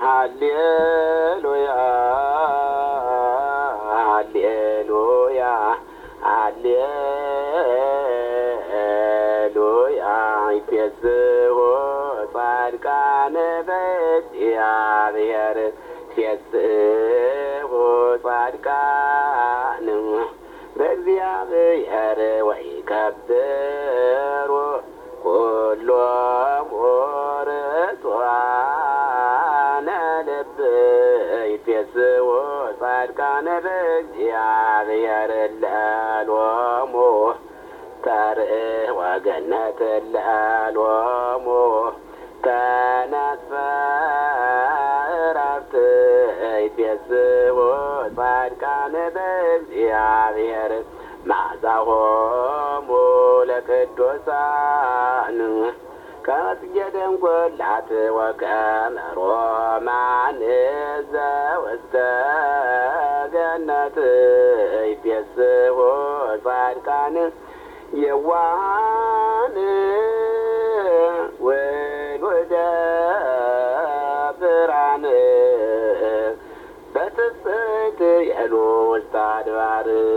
ሃሌሉያ ሃሌሉያ ሃሌሉያ ይትፌስሑ ጻድቃነ በእግዚአብሔር ይትፌስሑ ጻድቃነ በእግዚአብሔር ወይከብሩ ኩሎሙ ርቱዓነ ልብ ይትፌስሑ ጻድቃነ በእግዚአብሔር ለሎሙ ተርእ ወገነት ለሎሙ ተነስፈ ዕረፍት ይትፌስሑ ጻድቃነ በእግዚአብሔር መዓዛሆሙ ለቅዱሳን ከመጽጌ ደንጐላት ወከመ ሮማን ዘውስተ ገነት ይትፌስሑ ጻድቃን የዋሃን ውሉደ ብርሃን በትጽሕት የሉ ውስተ አድባር